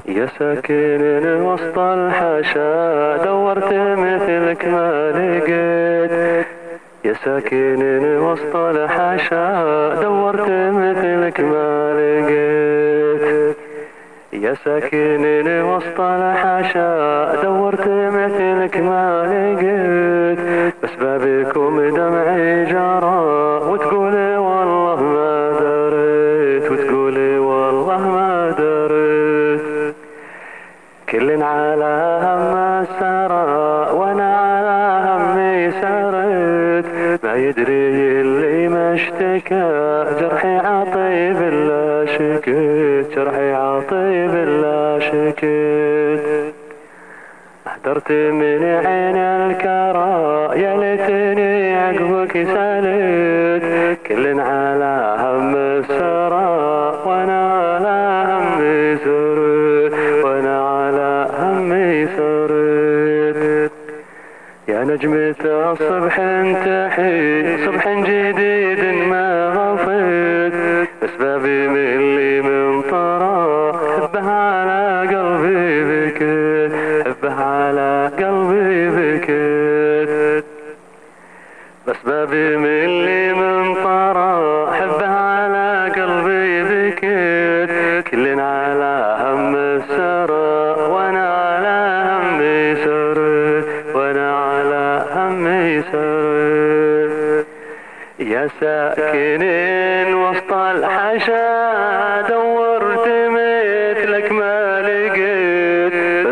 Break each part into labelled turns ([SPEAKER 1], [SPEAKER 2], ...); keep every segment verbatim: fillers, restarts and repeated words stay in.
[SPEAKER 1] يا ساكن وسط الحاشا دورت مثلك ما لقيت. يا ساكن وسط الحاشا دورت مثلك ما لقيت. يا ساكن وسط الحاشا دورت مثلك ما لقيت. بسبابكم دمعي جرى وتقولي والله ما دريت، وتقولي والله ما دريت. كل على هم سرى وانا على همي سريت. ما يدري اللي ما اشتكى جرحي عطيب لا شكيت، جرحي عطيب لا شكيت. احضرت من عين الكرى يا ليتني عقبك سالت. كل على هم السرى وانا على همي سريت، وانا على همي سريت. يا نجمة الصبح انتحي صبح جديد ما غفيت. اسبابي من اللي من طرى حبها على قلبي بكيت، حبها على قلبي بكيت. بسبابي من اللي من طرى حبها على قلبي بكيت. كل على هم السرى وانا على همي سريت، وانا على همي سريت. يا ساكنين وسط الحاشا دورت مثلك ما لقيت.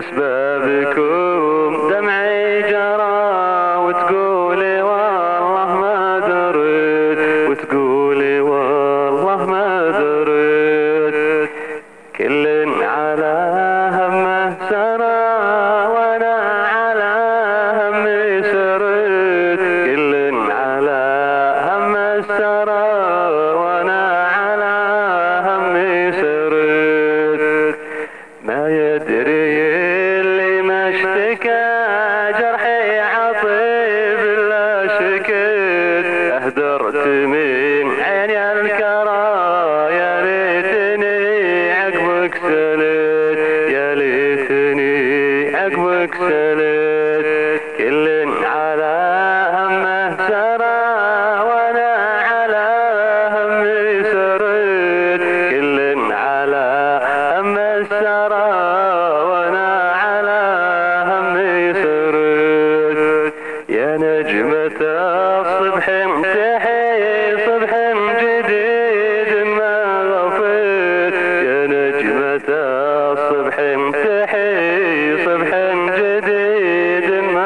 [SPEAKER 1] بسبابكم دمعي جرى وتقولي والله ما دريت، وتقولي والله ما دريت. كل على همه سرى وانا على همي سريت. كل على همه سرى وانا على همي سريت. ما يدري اللي ما اشتكى جرحي عطيب لا شكيت. اهدرت من عيني الكرى يا ليتني عقبك سليت، يا ليتني عقبك سليت. كل على همه سرى وانا على همي سريت. كل على همه سرى وانا على همي سريت. يا نجمة الصبح امتحي صبح جديد ما غفيت. يا نجمة الصبح امتحي صبح جديد ما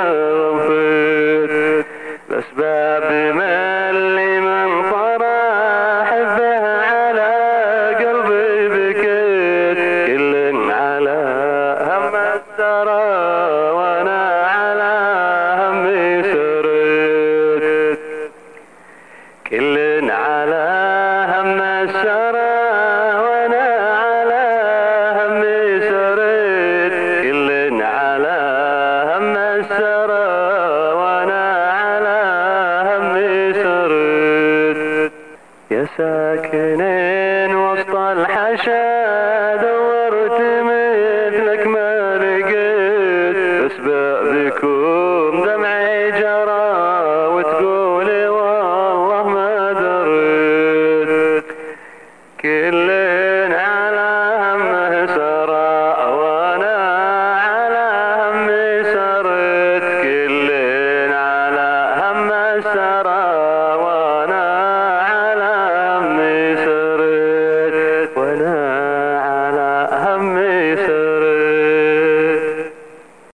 [SPEAKER 1] غفيت. بسباب ما اللي من طرى حبه على قلبي بكيت. كل على هم السرى وانا على همي سريت. كل على هم السرى وانا على همي سريت. كل على هم السرى وانا على همي سريت. يا ساكنين وسط الحاشا دورت مثلك ما لقيت. بسبابكم دمعي جرى وتقولي والله ما دريت. كل على همه سرى وانا على همي سريت. كل على همه سرى وانا على همي سريت، وانا